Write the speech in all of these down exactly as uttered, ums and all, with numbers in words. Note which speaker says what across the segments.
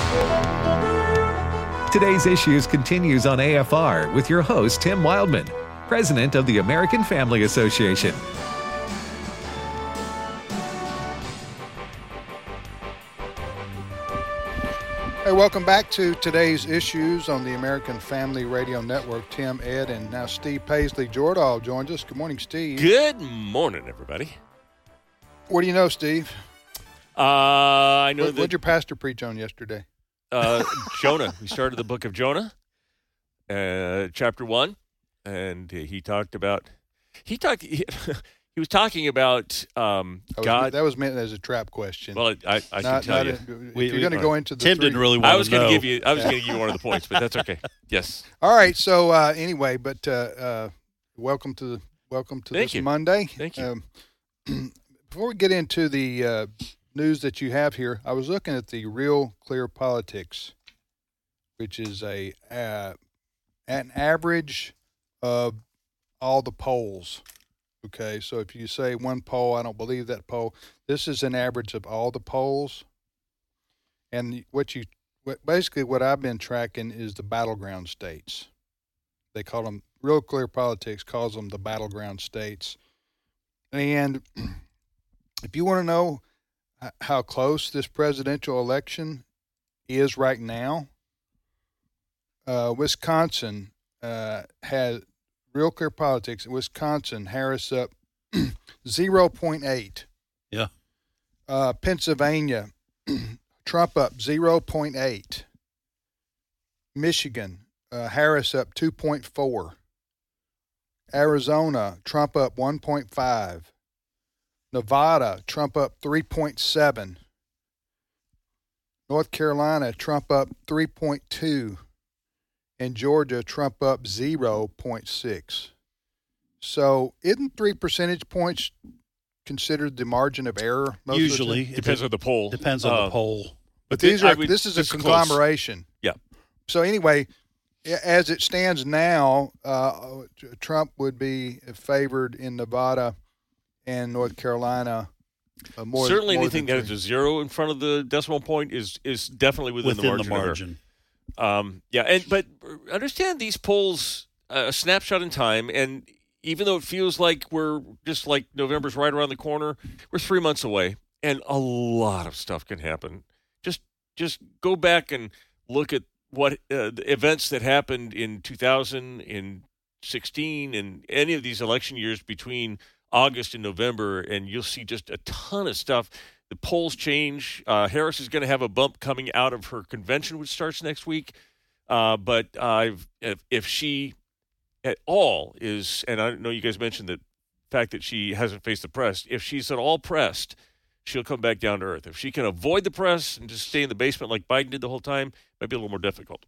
Speaker 1: Today's Issues continues on A F R with your host, Tim Wildman, President of the American Family Association.
Speaker 2: Hey, welcome back to Today's Issues on the American Family Radio Network. Tim, Ed, and now Steve Paisley Jordahl joins us. Good morning, Steve.
Speaker 3: Good morning, everybody.
Speaker 2: What do you know, Steve?
Speaker 3: Uh, I know
Speaker 2: what,
Speaker 3: that.
Speaker 2: What'd your pastor preach on yesterday?
Speaker 3: Uh, Jonah. We started the book of Jonah, uh, chapter one, and he talked about. He talked. He, he was talking about um,
Speaker 2: that was,
Speaker 3: God.
Speaker 2: That was meant as a trap question.
Speaker 3: Well, I, I
Speaker 2: not,
Speaker 3: can tell
Speaker 2: not
Speaker 3: you.
Speaker 2: A,
Speaker 4: we,
Speaker 2: you're going to go into the.
Speaker 4: Tim
Speaker 2: three,
Speaker 4: didn't really want
Speaker 3: I was
Speaker 4: going to
Speaker 3: give you. I was going to give you one of the points, but that's okay. Yes.
Speaker 2: All right. So uh, anyway, but uh, uh, welcome to the welcome to
Speaker 3: Thank
Speaker 2: this
Speaker 3: you.
Speaker 2: Monday.
Speaker 3: Thank you.
Speaker 2: Um, before we get into the uh, news that you have here, I was looking at the Real Clear Politics, which is a uh, an average of all the polls. Okay, so if you say one poll, I don't believe that poll. This is an average of all the polls, and what you what, basically what I've been tracking is the battleground states. They call them Real Clear Politics calls them the battleground states, and if you want to know how close this presidential election is right now, uh, Wisconsin uh, has Real Clear Politics. Wisconsin, Harris up zero point eight.
Speaker 4: Yeah.
Speaker 2: Uh, Pennsylvania, Trump up zero point eight. Michigan, uh, Harris up two point four. Arizona, Trump up one point five. Nevada, Trump up three point seven. North Carolina, Trump up three point two. And Georgia, Trump up zero point six. So isn't three percentage points considered the margin of error? Most
Speaker 4: Usually.
Speaker 2: of the
Speaker 3: Depends on the poll.
Speaker 4: Depends on
Speaker 3: Uh,
Speaker 4: the poll.
Speaker 2: But
Speaker 3: thi-
Speaker 2: these
Speaker 3: I
Speaker 2: are
Speaker 3: would-
Speaker 2: this is a
Speaker 3: close.
Speaker 2: conglomeration.
Speaker 3: Yeah.
Speaker 2: So anyway, as it stands now, uh, Trump would be favored in Nevada and North Carolina. Uh, more,
Speaker 3: Certainly,
Speaker 2: more
Speaker 3: anything
Speaker 2: than
Speaker 3: that has a zero in front of the decimal point is is definitely within,
Speaker 4: Within
Speaker 3: the
Speaker 4: the
Speaker 3: margin. of error.
Speaker 4: margin.
Speaker 3: Um, yeah, and but understand these polls uh, a snapshot in time, and even though it feels like we're just like November's right around the corner, we're three months away, and a lot of stuff can happen. Just just go back and look at what uh, the events that happened in two thousand, in sixteen, and any of these election years between August and November, and you'll see just a ton of stuff. The polls change. Uh, Harris is going to have a bump coming out of her convention, which starts next week. Uh, but uh, if, if she at all is, and I know you guys mentioned the fact that she hasn't faced the press, if she's at all pressed, she'll come back down to earth. If she can avoid the press and just stay in the basement like Biden did the whole time, it might be a little more difficult.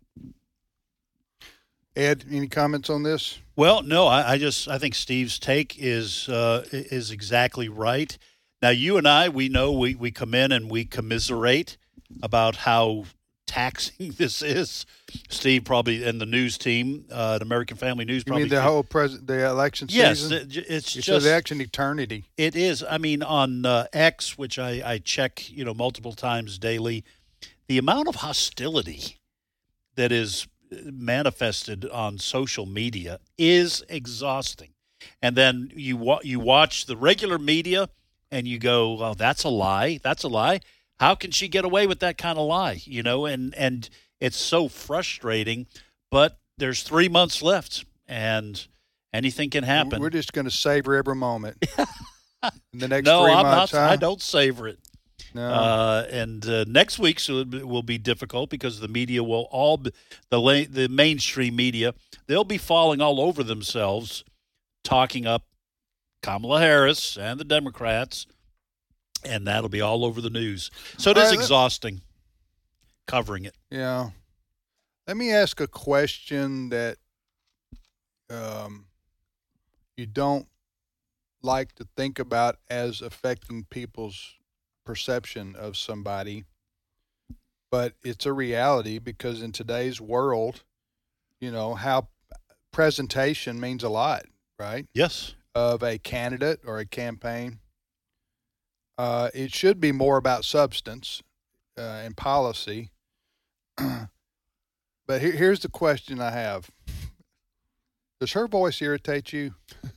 Speaker 2: Ed, any comments on this?
Speaker 4: Well, no, I, I just I think Steve's take is uh, is exactly right. Now, you and I, we know we, we come in and we commiserate about how taxing this is. Steve probably and the news team, uh, the American Family News.
Speaker 2: You
Speaker 4: probably
Speaker 2: mean the whole pres- the election
Speaker 4: yes,
Speaker 2: season?
Speaker 4: it, it's
Speaker 2: It's
Speaker 4: just
Speaker 2: the election eternity.
Speaker 4: It is. I mean, on uh, X, which I, I check, you know, multiple times daily, the amount of hostility that is manifested on social media is exhausting. And then you wa- you watch the regular media, and you go, "Well, that's a lie. That's a lie. How can she get away with that kind of lie?" You know, and and it's so frustrating. But there's three months left, and anything can happen.
Speaker 2: We're just going to savor every moment. In the next
Speaker 4: no,
Speaker 2: three
Speaker 4: I'm
Speaker 2: months,
Speaker 4: not.
Speaker 2: huh?
Speaker 4: I don't savor it.
Speaker 2: No.
Speaker 4: Uh, and uh, next week's will be, will be difficult because the media will all be, the la- the mainstream media, they'll be falling all over themselves, talking up Kamala Harris and the Democrats, and that'll be all over the news. So it is
Speaker 2: All right, let-
Speaker 4: exhausting covering it.
Speaker 2: Yeah. Let me ask a question that um, you don't like to think about as affecting people's perception of somebody, but it's a reality because in today's world, you know, how presentation means a lot, right?
Speaker 4: Yes.
Speaker 2: Of a candidate or a campaign. Uh, it should be more about substance uh, and policy but here, here's the question I have: does her voice irritate you?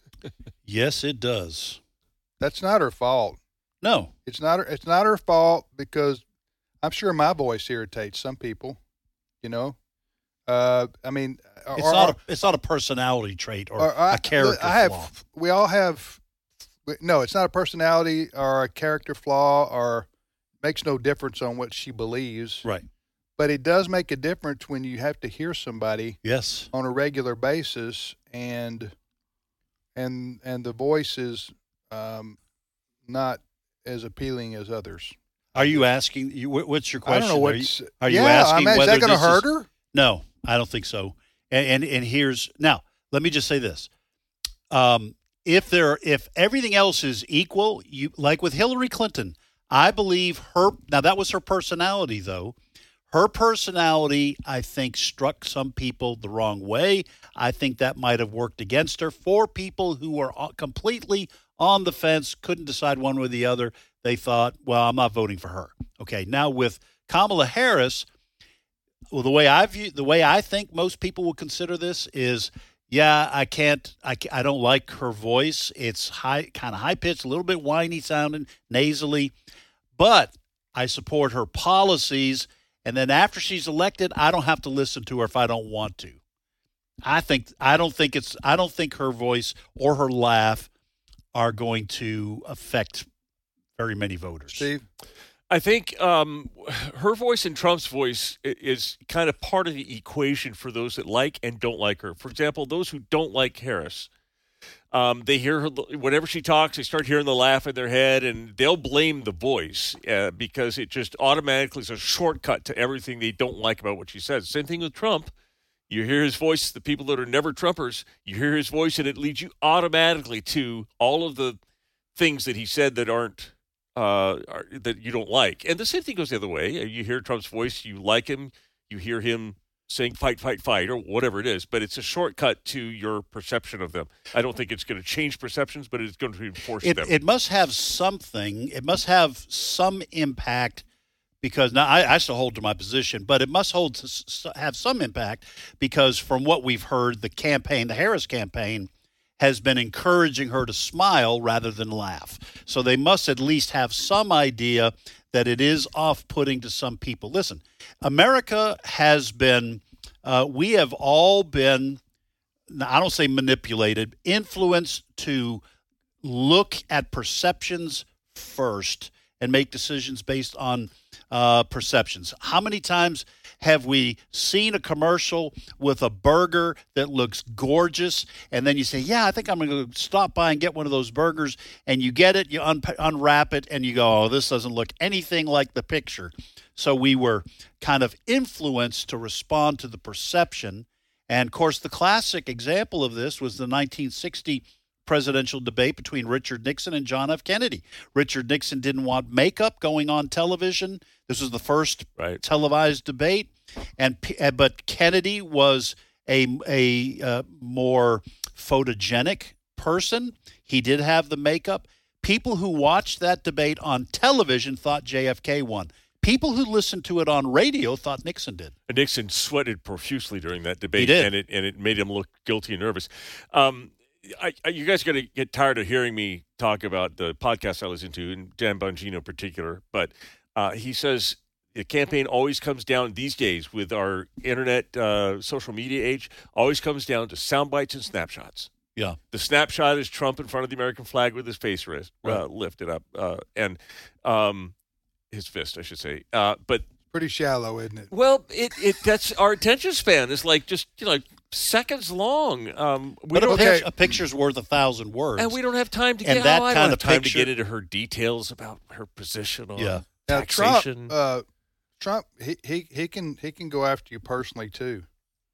Speaker 4: Yes, it does.
Speaker 2: That's not her fault.
Speaker 4: No,
Speaker 2: It's not her, it's not her fault because I'm sure my voice irritates some people, you know. Uh, I mean,
Speaker 4: it's
Speaker 2: or,
Speaker 4: not.
Speaker 2: or,
Speaker 4: A, it's not a personality trait or,
Speaker 2: or I,
Speaker 4: a character
Speaker 2: I have,
Speaker 4: flaw.
Speaker 2: We all have. No, it's not a personality or a character flaw, or makes no difference on what she believes.
Speaker 4: Right.
Speaker 2: But it does make a difference when you have to hear somebody
Speaker 4: Yes.
Speaker 2: on a regular basis, and and and the voice is um, not as appealing as others.
Speaker 4: Are you asking? You, what's your question?
Speaker 2: I don't know
Speaker 4: Are you,
Speaker 2: what's.
Speaker 4: are you
Speaker 2: yeah,
Speaker 4: asking
Speaker 2: I mean, is
Speaker 4: whether
Speaker 2: that going to
Speaker 4: this
Speaker 2: hurt
Speaker 4: is-
Speaker 2: her?
Speaker 4: No, I don't think so. And, and and here's now. Let me just say this: um, if there, if everything else is equal, you like with Hillary Clinton, I believe her. Now that was her personality, though. Her personality, I think, struck some people the wrong way. I think that might have worked against her. For people who were completely on the fence, couldn't decide one way or the other, they thought, well, I'm not voting for her. Okay, now with Kamala Harris, well, the way I view, the way I think most people will consider this is, yeah, I can't, I, I don't like her voice. It's high, kind of high pitched, a little bit whiny sounding, nasally, but I support her policies. And then after she's elected, I don't have to listen to her if I don't want to. I think I don't think it's I don't think her voice or her laugh are going to affect very many voters.
Speaker 2: Steve?
Speaker 3: I think um, her voice and Trump's voice is kind of part of the equation for those that like and don't like her. For example, those who don't like Harris, um, they hear her whenever she talks, they start hearing the laugh in their head, and they'll blame the voice uh, because it just automatically is a shortcut to everything they don't like about what she says. Same thing with Trump. You hear his voice, the people that are never Trumpers, you hear his voice, and it leads you automatically to all of the things that he said that aren't uh, are, that you don't like. And the same thing goes the other way. You hear Trump's voice, you like him, you hear him saying fight, fight, fight, or whatever it is, but it's a shortcut to your perception of them. I don't think it's going to change perceptions, but it's going to reinforce
Speaker 4: It,
Speaker 3: them.
Speaker 4: it must have something. It must have some impact because now I, I still hold to my position, but it must hold to have some impact because from what we've heard, the campaign, the Harris campaign, has been encouraging her to smile rather than laugh. So they must at least have some idea that it is off-putting to some people. Listen, America has been, uh, we have all been, I don't say manipulated, influenced to look at perceptions first and make decisions based on uh, perceptions. How many times have we seen a commercial with a burger that looks gorgeous, and then you say, yeah, I think I'm going to stop by and get one of those burgers, and you get it, you un- unwrap it, and you go, oh, this doesn't look anything like the picture. So we were kind of influenced to respond to the perception. And, of course, the classic example of this was the nineteen sixty presidential debate between Richard Nixon and John F. Kennedy. Richard Nixon didn't want makeup going on television. This was the first
Speaker 3: right.
Speaker 4: televised debate. And but Kennedy was a a uh, more photogenic person. He did have the makeup. People who watched that debate on television thought J F K won. People who listened to it on radio thought Nixon did.
Speaker 3: And Nixon sweated profusely during that debate,
Speaker 4: He did.
Speaker 3: and it and it made him look guilty and nervous. Um, I, I, you guys are going to get tired of hearing me talk about the podcast I listen to, and Dan Bongino in particular. But uh, he says the campaign always comes down these days with our internet, uh, social media age, always comes down to sound bites and snapshots.
Speaker 4: Yeah.
Speaker 3: The snapshot is Trump in front of the American flag with his face wrist, uh,
Speaker 4: Right.
Speaker 3: lifted up, uh, and um, his fist, I should say. Uh, but
Speaker 2: Pretty shallow, isn't it?
Speaker 3: well, it, it that's our attention span is like just you know seconds long. Um, we
Speaker 4: But
Speaker 3: don't
Speaker 4: a,
Speaker 2: okay.
Speaker 3: have,
Speaker 4: picture, a picture's worth a thousand words.
Speaker 3: and we don't have time to
Speaker 4: And
Speaker 3: get.
Speaker 4: that
Speaker 3: oh, I
Speaker 4: kind
Speaker 3: don't have
Speaker 4: of
Speaker 3: time
Speaker 4: picture-
Speaker 3: to get into her details about her position on
Speaker 4: Yeah.
Speaker 2: Now
Speaker 3: taxation.
Speaker 2: Trump, uh, Trump, he, he he can he can go after you personally too.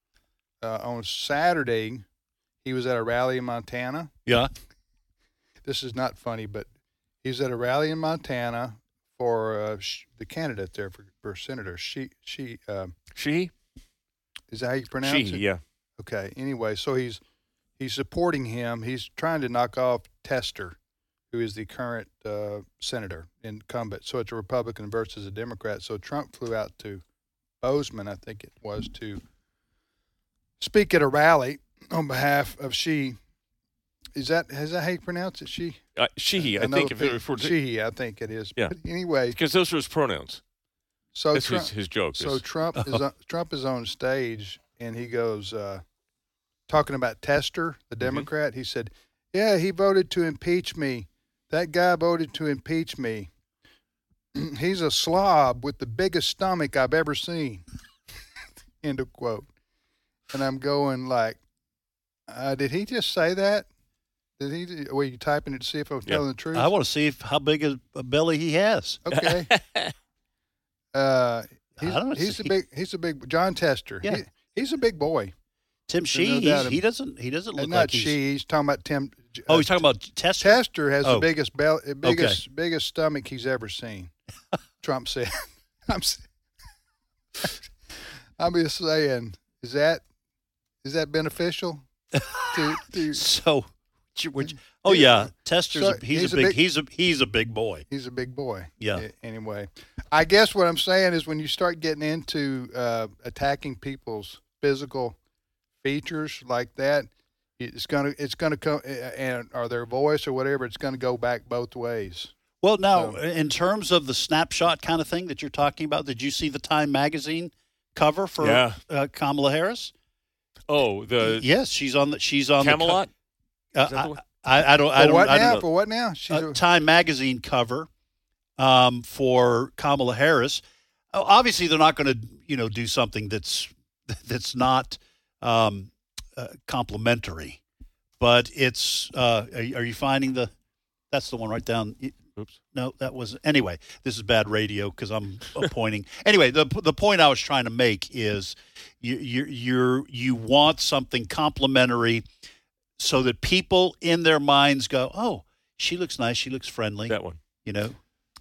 Speaker 2: Uh, on Saturday, he was at a rally in Montana.
Speaker 4: Yeah.
Speaker 2: This is not funny, but he was at a rally in Montana for uh, sh- the candidate there for, for senator. She she um,
Speaker 3: she,
Speaker 2: is that how you pronounce
Speaker 3: she,
Speaker 2: it?
Speaker 3: yeah.
Speaker 2: Okay. Anyway, so he's he's supporting him. He's trying to knock off Tester, who is the current uh, senator incumbent. So it's a Republican versus a Democrat. So Trump flew out to Bozeman, I think it was, to speak at a rally on behalf of she. Is that is that how you pronounce it? She.
Speaker 3: Uh, she, I, I think if it referred to
Speaker 2: she, I think it is.
Speaker 3: Yeah.
Speaker 2: But anyway,
Speaker 3: because those are his pronouns.
Speaker 2: So
Speaker 3: That's
Speaker 2: Trump,
Speaker 3: his, his joke.
Speaker 2: So
Speaker 3: is.
Speaker 2: Trump is on, Trump is on stage and he goes uh, talking about Tester, the Democrat. Mm-hmm. He said, "Yeah, he voted to impeach me. That guy voted to impeach me. He's a slob with the biggest stomach I've ever seen." End of quote. And I'm going like, uh, did he just say that? Did he? Were you typing it to see if I was
Speaker 3: yeah.
Speaker 2: telling the truth?
Speaker 4: I want to see if, how big a, a belly he has.
Speaker 2: Okay. uh, he's,
Speaker 4: I don't
Speaker 2: he's
Speaker 4: see.
Speaker 2: a big. He's a big. John Tester.
Speaker 4: Yeah.
Speaker 2: He, he's a big boy.
Speaker 4: Tim
Speaker 2: There's
Speaker 4: Shee,
Speaker 2: no doubt
Speaker 4: he's- he
Speaker 2: ab-
Speaker 4: doesn't he doesn't look
Speaker 2: And
Speaker 4: like
Speaker 2: not
Speaker 4: he's.
Speaker 2: she. He's talking about Tim.
Speaker 4: Oh,
Speaker 2: uh,
Speaker 4: he's talking about Tester.
Speaker 2: Tester has
Speaker 4: Oh.
Speaker 2: the biggest bell, biggest biggest stomach he's ever seen. Trump said. I'm. s- I'm just saying. Is that is that beneficial? to, to
Speaker 4: So, you- would you- oh yeah, Tester's
Speaker 2: So
Speaker 4: a, he's,
Speaker 2: he's
Speaker 4: a
Speaker 2: a
Speaker 4: big,
Speaker 2: big-
Speaker 4: he's a he's a big boy.
Speaker 2: He's a big boy.
Speaker 4: Yeah.
Speaker 2: A- Anyway, I guess what I'm saying is when you start getting into uh, attacking people's physical features like that, it's gonna it's gonna come and or their voice or whatever. It's gonna go back both ways.
Speaker 4: Well, now
Speaker 2: So-
Speaker 4: in terms of the snapshot kind of thing that you're talking about, did you see the Time magazine cover for
Speaker 3: Yeah.
Speaker 4: uh, Kamala Harris?
Speaker 3: Oh, the
Speaker 4: yes, she's on the she's on
Speaker 3: Camelot.
Speaker 4: The, co-
Speaker 3: Is that the
Speaker 4: uh,
Speaker 3: one?
Speaker 4: I, I, I don't
Speaker 2: For
Speaker 4: I don't
Speaker 2: what
Speaker 4: I
Speaker 2: now?
Speaker 4: don't know.
Speaker 2: For what now? She's
Speaker 4: Uh,
Speaker 2: a-
Speaker 4: Time magazine cover um, for Kamala Harris. Oh, obviously, they're not going to, you know, do something that's that's not um, uh, complimentary. But it's. Uh, are, you- are you finding the? That's the one right down.
Speaker 3: Oops.
Speaker 4: No, that was anyway. This is bad radio because I'm pointing. Anyway, the the point I was trying to make is you you you're you want something complimentary, so that people in their minds go, "Oh, she looks nice. She looks friendly."
Speaker 3: That one.
Speaker 4: You know.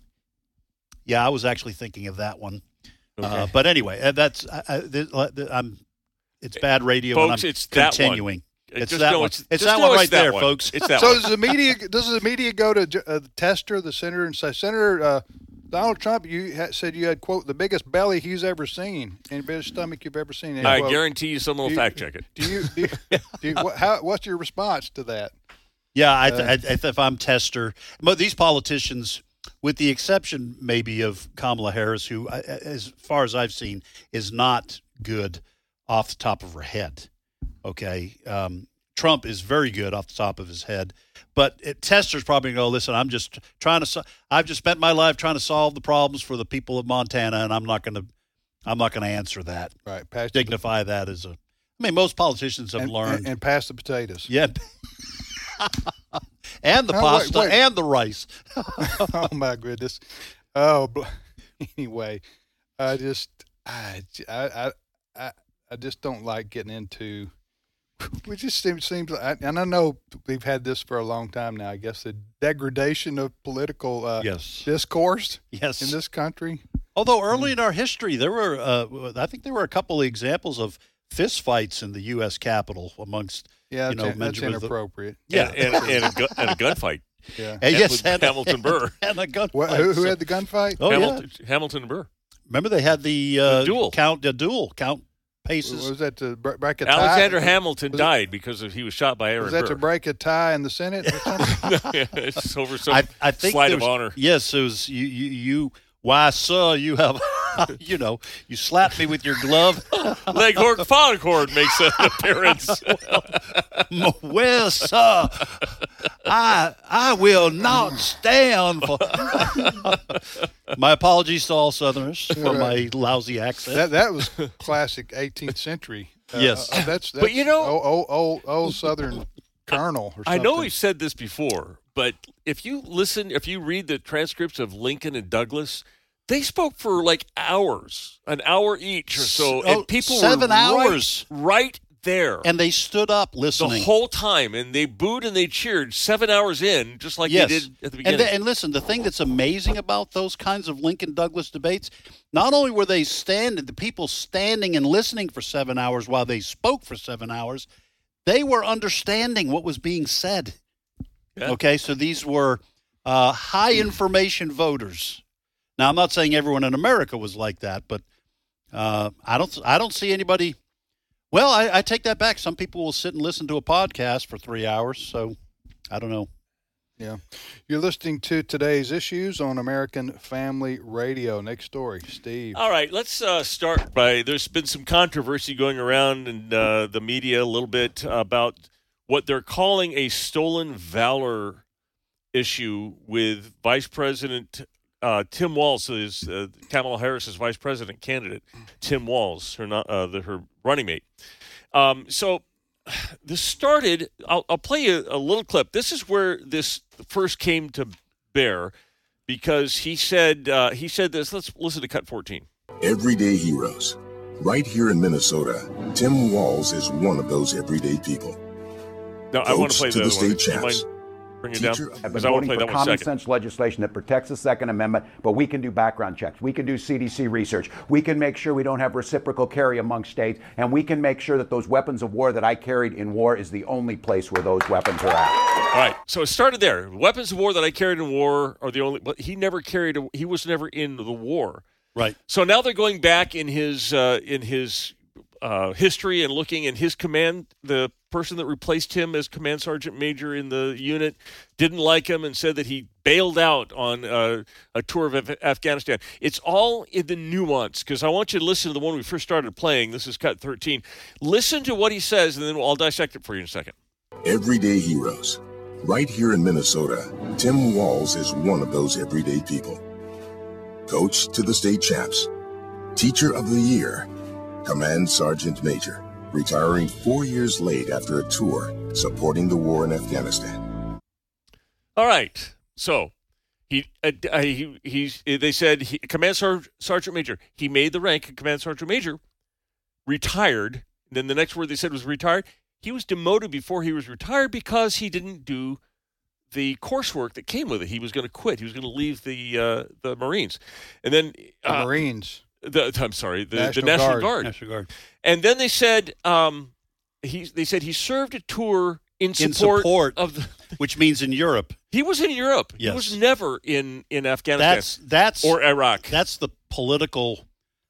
Speaker 4: Yeah, I was actually thinking of that one.
Speaker 3: Okay.
Speaker 4: Uh, but anyway, uh, that's I, I, th- th- I'm. It's bad radio,
Speaker 3: Folks,
Speaker 4: and I'm
Speaker 3: it's that one.
Speaker 4: continuing. It's
Speaker 3: Just
Speaker 4: that
Speaker 3: know
Speaker 4: one.
Speaker 3: It's,
Speaker 4: It's
Speaker 3: just
Speaker 4: that
Speaker 3: know
Speaker 4: one
Speaker 3: it's
Speaker 4: right
Speaker 3: that
Speaker 4: there,
Speaker 3: one.
Speaker 4: folks.
Speaker 3: It's that
Speaker 2: so
Speaker 3: one.
Speaker 2: does the media? Does the media go to uh, Tester, the senator, and say, Senator uh, Donald Trump, you ha- said you had quote the biggest belly he's ever seen and biggest stomach you've ever seen. End
Speaker 3: I
Speaker 2: quote.
Speaker 3: guarantee you someone will
Speaker 2: Do you-
Speaker 3: fact check it.
Speaker 2: Do you? Do you, do you what, how, what's your response to that?
Speaker 4: Yeah, I, th-
Speaker 2: Uh,
Speaker 4: I, th- if I'm Tester, but these politicians, with the exception maybe of Kamala Harris, who, I- as far as I've seen, is not good off the top of her head. Okay, um, Trump is very good off the top of his head, but it, Tester's probably going to go, listen, I'm just trying to. So- I've just spent my life trying to solve the problems for the people of Montana, and I'm not going to. I'm not going to answer that.
Speaker 2: Right, pass the,
Speaker 4: Dignify that as a. I mean, most politicians have
Speaker 2: and,
Speaker 4: learned.
Speaker 2: and, and pass the potatoes.
Speaker 4: Yeah. And the
Speaker 2: Oh, wait,
Speaker 4: pasta
Speaker 2: wait.
Speaker 4: and the rice.
Speaker 2: Oh my goodness. Oh, bl- anyway, I just I I I I just don't like getting into. We just seems seems like, and I know we've had this for a long time now. I guess the degradation of political uh,
Speaker 4: Yes.
Speaker 2: discourse
Speaker 4: Yes.
Speaker 2: in this country.
Speaker 4: Although early in our history, there were, uh, I think there were a couple of examples of fist fights in the U S Capitol amongst,
Speaker 2: Yeah,
Speaker 4: you
Speaker 2: that's,
Speaker 4: know,
Speaker 2: that's
Speaker 4: mentioned with the-
Speaker 2: inappropriate.
Speaker 4: yeah.
Speaker 3: And, and, and, a, gu- and a gunfight.
Speaker 2: Yeah.
Speaker 4: and yes,
Speaker 3: with
Speaker 4: and,
Speaker 3: Hamilton Burr.
Speaker 4: and a gun
Speaker 2: What,
Speaker 4: fight.
Speaker 2: who, who
Speaker 4: So-
Speaker 2: had the gunfight?
Speaker 4: Oh, yeah.
Speaker 3: Hamilton, Hamilton and Burr.
Speaker 4: Remember they had the, uh,
Speaker 3: The duel.
Speaker 4: count, the duel, count
Speaker 2: Was
Speaker 4: paces.
Speaker 2: that to br- break a tie?
Speaker 3: Alexander Hamilton
Speaker 2: Was it-
Speaker 3: died because of, he was shot by Aaron
Speaker 2: Was that
Speaker 3: Burr.
Speaker 2: to break a tie in the Senate or something?
Speaker 3: It's over some
Speaker 4: I, I think
Speaker 3: slide
Speaker 4: there
Speaker 3: of
Speaker 4: was-
Speaker 3: honor.
Speaker 4: Yes, it was you, you, you, why, sir, you have, you know, you slapped me with your glove.
Speaker 3: Leghorn Foghorn makes an appearance.
Speaker 4: Well, sir, I I will not stand for. My apologies to all Southerners for my lousy accent.
Speaker 2: That that was classic eighteenth century. Uh,
Speaker 4: Yes.
Speaker 2: uh, that's, that's
Speaker 3: But you know-
Speaker 2: old old, old, old Southern colonel. Or
Speaker 3: I
Speaker 2: something.
Speaker 3: know we've said this before, but if you listen, if you read the transcripts of Lincoln and Douglas, they spoke for like hours, an hour each or so,
Speaker 4: Oh,
Speaker 3: and people
Speaker 4: seven
Speaker 3: were
Speaker 4: hours.
Speaker 3: right, right there
Speaker 4: And they stood up
Speaker 3: the
Speaker 4: listening.
Speaker 3: whole time, and they booed and they cheered seven hours in, just like
Speaker 4: Yes.
Speaker 3: they did at the
Speaker 4: and,
Speaker 3: beginning.
Speaker 4: the- and listen, the thing that's amazing about those kinds of Lincoln Douglas debates, not only were they standing, the people standing and listening for seven hours while they spoke for seven hours, they were understanding what was being said.
Speaker 3: Yeah.
Speaker 4: Okay, so these were uh, high information voters. Now, I'm not saying everyone in America was like that, but Uh, I don't. I don't see anybody. Well, I, I take that back. Some people will sit and listen to a podcast for three hours. So I don't know.
Speaker 2: Yeah. You're listening to today's issues on American Family Radio. Next story, Steve.
Speaker 3: All right, let's uh, start by, there's been some controversy going around in uh, the media a little bit about what they're calling a stolen valor issue with Vice President uh, Tim Walz, is uh, Kamala Harris's Vice President candidate, Tim Walz, her, not, uh, the, her running mate. Um, so this started, I'll, I'll play you a, a little clip. This is where this first came to bear, because he said uh, he said this. Let's listen to cut fourteen.
Speaker 5: Everyday heroes. Right here in Minnesota, Tim Walz is one of those everyday people.
Speaker 3: No, I want to play
Speaker 5: to
Speaker 3: the,
Speaker 5: the state
Speaker 3: one.
Speaker 5: champs.
Speaker 3: Bring it down.
Speaker 6: I've been
Speaker 3: Because I want to
Speaker 6: voting
Speaker 3: play
Speaker 6: for
Speaker 3: that one
Speaker 6: common
Speaker 3: second.
Speaker 6: sense legislation that protects the Second Amendment, but we can do background checks. We can do C D C research. We can make sure we don't have reciprocal carry among states, and we can make sure that those weapons of war that I carried in war is the only place where those weapons are at.
Speaker 3: All right, so it started there. Weapons of war that I carried in war are the only. But he never carried. A, he was never in the war.
Speaker 4: Right.
Speaker 3: So now they're going back in his uh, in his uh, history and looking in his command. The person that replaced him as command sergeant major in the unit didn't like him and said that he bailed out on uh, a tour of Af- Afghanistan. It's all in the nuance, because I want you to listen to the one we first started playing. This is cut thirteen. Listen to what he says, and then I'll dissect it for you in a second.
Speaker 5: Everyday heroes. Right here in Minnesota, Tim Walz is one of those everyday people. Coach to the state champs. Teacher of the year. Command Sergeant Major. Retiring four years late after a tour supporting the war in Afghanistan.
Speaker 3: All right. So he, uh, he he's they said he, Command Sar- Sergeant Major. He made the rank of Command Sergeant Major, retired. And then the next word they said was retired. He was demoted before he was retired because he didn't do the coursework that came with it. He was going to quit. He was going to leave the uh, the Marines, and then
Speaker 2: The
Speaker 3: uh,
Speaker 2: Marines.
Speaker 3: The, I'm sorry, the
Speaker 2: National
Speaker 3: the National
Speaker 2: Guard.
Speaker 3: Guard.
Speaker 4: National Guard.
Speaker 3: And then they said um, he they said he served a tour in support,
Speaker 4: In support.
Speaker 3: of the.
Speaker 4: Which means in Europe.
Speaker 3: He was in Europe.
Speaker 4: Yes.
Speaker 3: He was never in in Afghanistan
Speaker 4: That's that's
Speaker 3: or Iraq.
Speaker 4: That's the political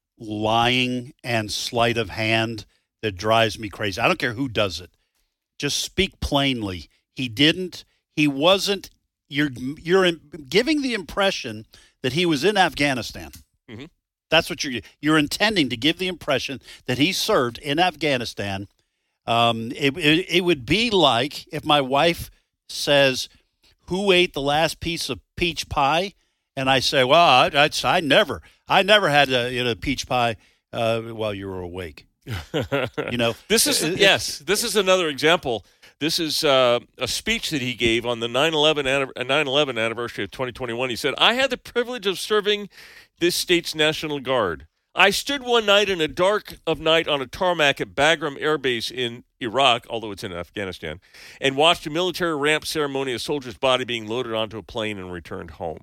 Speaker 4: lying and sleight of hand that drives me crazy. I don't care who does it. Just speak plainly. He didn't. He wasn't. You're you're in, giving the impression that he was in Afghanistan.
Speaker 3: Mm-hmm.
Speaker 4: That's what you're you're intending to give the impression that he served in Afghanistan. Um, it, it it would be like if my wife says, "Who ate the last piece of peach pie?" and I say, "Well, I, I, I never, I never had a you know peach pie uh, while you were awake." You know,
Speaker 3: This is
Speaker 4: it-
Speaker 3: yes. This is another example. This is uh, a speech that he gave on the nine eleven anniversary of twenty twenty-one. He said, "I had the privilege of serving this state's National Guard. I stood one night in a dark of night on a tarmac at Bagram Air Base in Iraq, although it's in Afghanistan, and watched a military ramp ceremony, a soldier's body being loaded onto a plane and returned home."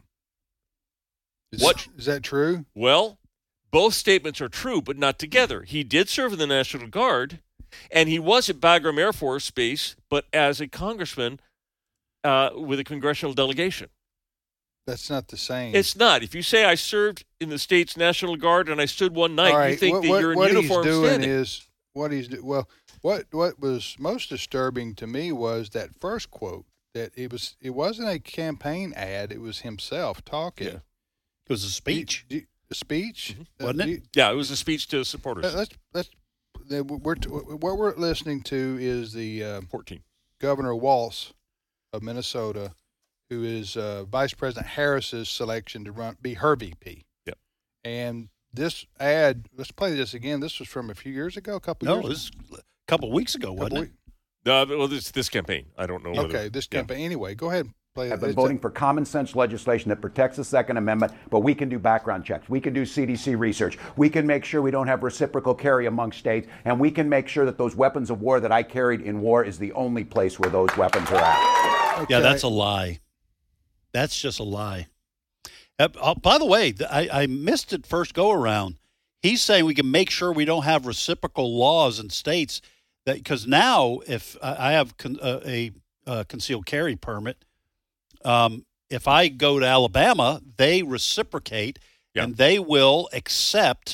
Speaker 2: Is,
Speaker 3: What?
Speaker 2: Is that true?
Speaker 3: Well, both statements are true, but not together. He did serve in the National Guard, and he was at Bagram Air Force Base, but as a congressman uh, with a congressional delegation.
Speaker 2: That's not the same.
Speaker 3: It's not. If you say I served in the state's National Guard and I stood one night,
Speaker 2: All right,
Speaker 3: you think
Speaker 2: what,
Speaker 3: that
Speaker 2: what,
Speaker 3: you're in
Speaker 2: what
Speaker 3: uniform
Speaker 2: he's doing
Speaker 3: standing.
Speaker 2: is what he's do- well. What what was most disturbing to me was that first quote, that it was it wasn't a campaign ad. It was himself talking.
Speaker 3: Yeah.
Speaker 4: it was a speech.
Speaker 2: Do- do- a speech,
Speaker 3: Mm-hmm.
Speaker 2: Uh,
Speaker 4: Wasn't it?
Speaker 2: do you-
Speaker 3: Yeah, it was a speech to supporters.
Speaker 2: let- let's let's the- we're t- what we're listening to is the uh,
Speaker 3: fourteen.
Speaker 2: Governor Walz of Minnesota, who is uh, Vice President Harris's selection to run be her V P.
Speaker 3: Yep.
Speaker 2: And this ad, let's play this again. This was from a few years ago, a couple
Speaker 4: No,
Speaker 2: years
Speaker 4: it was a couple weeks ago,
Speaker 2: ago.
Speaker 4: wasn't
Speaker 2: Couple
Speaker 4: it?
Speaker 2: week-
Speaker 3: No, well, this this campaign. I don't know. Whether,
Speaker 2: Okay, this
Speaker 3: yeah.
Speaker 2: campaign. Anyway, go ahead. Play
Speaker 6: I've been
Speaker 2: it's a-
Speaker 6: voting for common sense legislation that protects the Second Amendment, but we can do background checks. We can do C D C research. We can make sure we don't have reciprocal carry among states, and we can make sure that those weapons of war that I carried in war is the only place where those weapons are at.
Speaker 2: Okay.
Speaker 4: Yeah, that's a lie. That's just a lie. Uh, oh, by the way, th- I, I missed it first go around. He's saying we can make sure we don't have reciprocal laws in states that because now if I I have con, uh, a uh, concealed carry permit, um, if I go to Alabama, they reciprocate
Speaker 3: Yeah.
Speaker 4: and they will accept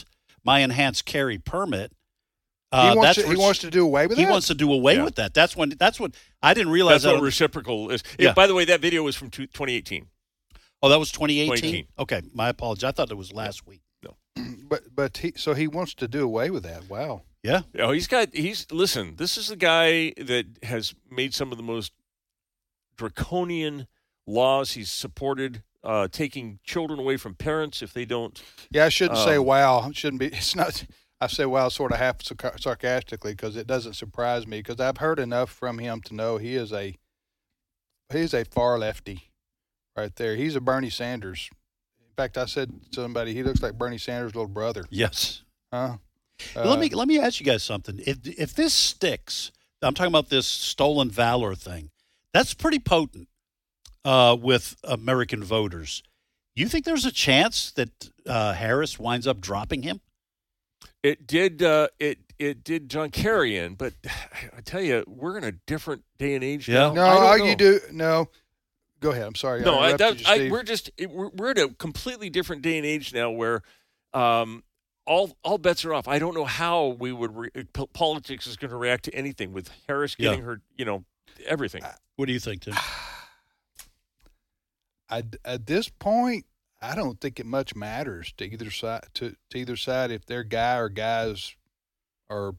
Speaker 4: my enhanced carry permit. Uh,
Speaker 2: he, wants
Speaker 4: that's
Speaker 2: to, he
Speaker 4: res-
Speaker 2: wants to do away with
Speaker 4: he
Speaker 2: that?
Speaker 4: wants to do away
Speaker 3: Yeah.
Speaker 4: with that. That's when. That's what I didn't realize.
Speaker 3: That's
Speaker 4: that
Speaker 3: what reciprocal is.
Speaker 4: Yeah.
Speaker 3: Yeah. By the way, that video was from two- twenty eighteen.
Speaker 4: Oh, that was twenty eighteen.
Speaker 3: twenty eighteen.
Speaker 4: Okay, my apologies. I thought it was last week.
Speaker 2: But but he so he wants to do away with that. Wow.
Speaker 4: Yeah.
Speaker 3: Oh, he's got. He's listen. This is the guy that has made some of the most draconian laws. He's supported uh, taking children away from parents if they don't.
Speaker 2: Yeah, I shouldn't say
Speaker 3: Um,
Speaker 2: wow. It shouldn't be. It's not. I say wow sort of half sarc- sarcastically because it doesn't surprise me because I've heard enough from him to know he is a he's a far lefty right there. He's a Bernie Sanders. In fact, I said to somebody he looks like Bernie Sanders' little brother.
Speaker 4: Yes.
Speaker 2: Huh?
Speaker 4: let
Speaker 2: Uh,
Speaker 4: me let me ask you guys something. If if this sticks, I'm talking about this stolen valor thing. That's pretty potent uh, with American voters. You think there's a chance that uh, Harris winds up dropping him?
Speaker 3: It did. Uh, it it did John Kerry in, but I tell you, we're in a different day and age
Speaker 4: Yeah.
Speaker 3: now.
Speaker 2: No,
Speaker 3: I don't
Speaker 2: all
Speaker 3: know.
Speaker 2: you do no. Go ahead. I'm sorry.
Speaker 3: No, I,
Speaker 2: interrupted
Speaker 3: that,
Speaker 2: you,
Speaker 3: I,
Speaker 2: Steve.
Speaker 3: we're just it, we're, we're in a completely different day and age now, where um, all all bets are off. I don't know how we would re- po- politics is going to react to anything with Harris getting
Speaker 4: Yeah.
Speaker 3: her, you know, everything.
Speaker 4: What do you think, Tim?
Speaker 2: I, at this point, I don't think it much matters to either side. To, to either side, if their guy or guys are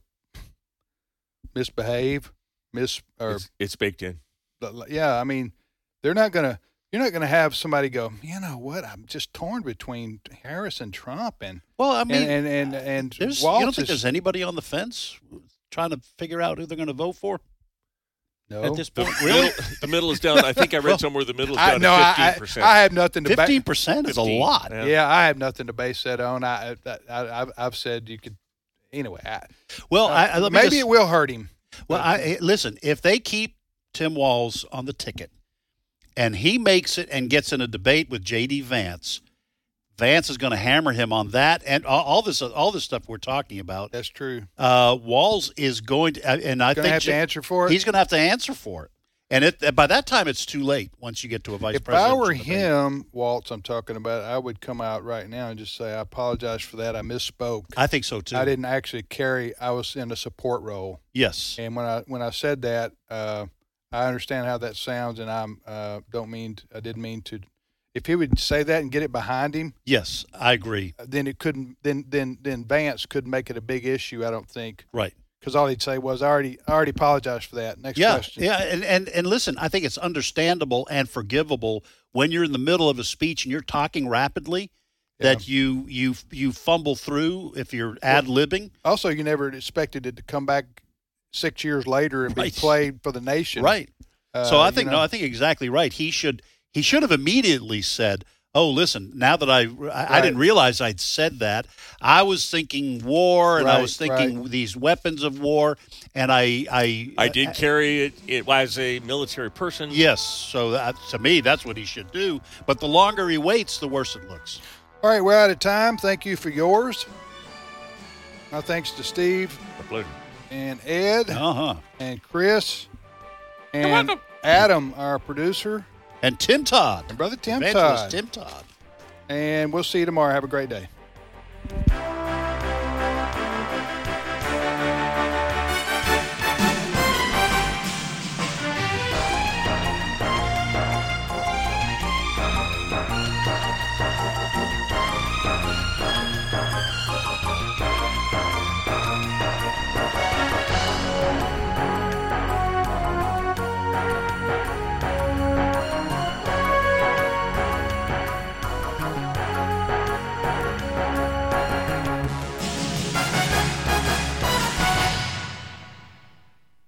Speaker 2: misbehave, mis or
Speaker 3: It's, it's baked in.
Speaker 2: yeah, I mean, they're not gonna. You're not gonna have somebody go. You know what? I'm just torn between Harris and Trump, and
Speaker 4: Well, I mean,
Speaker 2: and and and, and
Speaker 4: there's, you
Speaker 2: Waltz
Speaker 4: don't think
Speaker 2: is-
Speaker 4: there's anybody on the fence trying to figure out who they're going to vote for
Speaker 2: no.
Speaker 4: at this
Speaker 3: The
Speaker 4: point? Really?
Speaker 3: middle, the middle is down. I think I read
Speaker 4: Well,
Speaker 3: somewhere the middle is
Speaker 2: I,
Speaker 3: down
Speaker 2: no,
Speaker 3: to
Speaker 2: I,
Speaker 3: fifteen percent.
Speaker 2: I, I have nothing to ba-
Speaker 4: Fifteen percent is a
Speaker 3: fifteen,
Speaker 4: lot.
Speaker 3: yeah.
Speaker 2: Yeah, I have nothing to base that on. I, I, I I've, I've said you could. Anyway, I,
Speaker 4: Well,
Speaker 2: uh,
Speaker 4: I, I, let me
Speaker 2: maybe
Speaker 4: just-
Speaker 2: it will hurt him.
Speaker 4: Well, I, listen, if they keep Tim Walz on the ticket and he makes it and gets in a debate with J D. Vance, Vance is going to hammer him on that and all, all this all this stuff we're talking about.
Speaker 2: That's true.
Speaker 4: Uh, Walz is going to, and I
Speaker 2: Gonna
Speaker 4: think
Speaker 2: have to
Speaker 4: J-
Speaker 2: answer for it.
Speaker 4: he's going to have to answer for it. And it, by that time, it's too late once you get to a vice
Speaker 2: If
Speaker 4: president.
Speaker 2: I were him, Waltz, I'm talking about, I would come out right now and just say, I apologize for that. I misspoke.
Speaker 4: I think so, too.
Speaker 2: I didn't actually carry. I was in a support role,
Speaker 4: Yes.
Speaker 2: and when I when I said that, uh, I understand how that sounds, and I'm uh, don't mean to, I didn't mean to. If he would say that and get it behind him,
Speaker 4: Yes, I agree.
Speaker 2: then it couldn't. Then then then Vance couldn't make it a big issue. I don't think,
Speaker 4: Right.
Speaker 2: because all he'd say was, I already I already apologized for that. Next
Speaker 4: Yeah,
Speaker 2: question.
Speaker 4: yeah, and, and and listen, I think it's understandable and forgivable when you're in the middle of a speech and you're talking rapidly that you you you fumble through if you're ad libbing.
Speaker 2: Also, you never expected it to come back six years later and
Speaker 4: Right.
Speaker 2: be played for the nation.
Speaker 4: Right.
Speaker 2: Uh,
Speaker 4: so I
Speaker 2: you
Speaker 4: think
Speaker 2: know.
Speaker 4: no, I think exactly right. He should he should have immediately said, "Oh, listen, now that I I, I
Speaker 2: Right.
Speaker 4: didn't realize I'd said that. I was thinking war and I
Speaker 2: Right,
Speaker 4: was thinking
Speaker 2: right.
Speaker 4: these weapons of war and I I
Speaker 3: I did carry it, it as a military person.
Speaker 4: Yes, so that, to me, that's what he should do. But the longer he waits, the worse it looks.
Speaker 2: All right, we're out of time. Thank you for yours. My thanks to Steve
Speaker 3: A pleasure.
Speaker 2: and Ed
Speaker 4: Uh huh.
Speaker 2: and Chris and
Speaker 3: welcome.
Speaker 2: Adam, our producer,
Speaker 4: And Tim Todd,
Speaker 2: and brother Tim
Speaker 4: Evangelist
Speaker 2: Todd.
Speaker 4: Tim Todd.
Speaker 2: And we'll see you tomorrow. Have a great day.